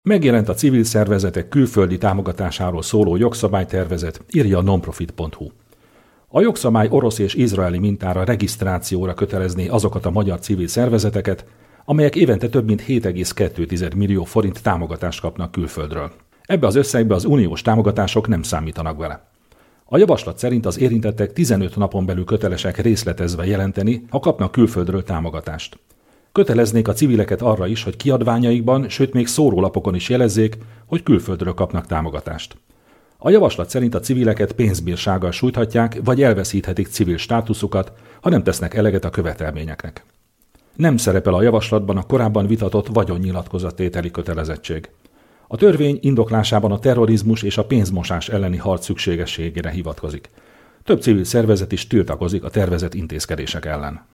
Megjelent a civil szervezetek külföldi támogatásáról szóló jogszabálytervezet, írja a nonprofit.hu. A jogszabály orosz és izraeli mintára regisztrációra kötelezné azokat a magyar civil szervezeteket, amelyek évente több mint 7,2 millió forint támogatást kapnak külföldről. Ebbe az összegbe az uniós támogatások nem számítanak vele. A javaslat szerint az érintettek 15 napon belül kötelesek részletezve jelenteni, ha kapnak külföldről támogatást. Köteleznék a civileket arra is, hogy kiadványaikban, sőt még szórólapokon is jelezzék, hogy külföldről kapnak támogatást. A javaslat szerint a civileket pénzbírsággal sújthatják, vagy elveszíthetik civil státuszukat, ha nem tesznek eleget a követelményeknek. Nem szerepel a javaslatban a korábban vitatott vagyonnyilatkozattételi kötelezettség. A törvény indoklásában a terrorizmus és a pénzmosás elleni harc szükségességére hivatkozik. Több civil szervezet is tiltakozik a tervezett intézkedések ellen.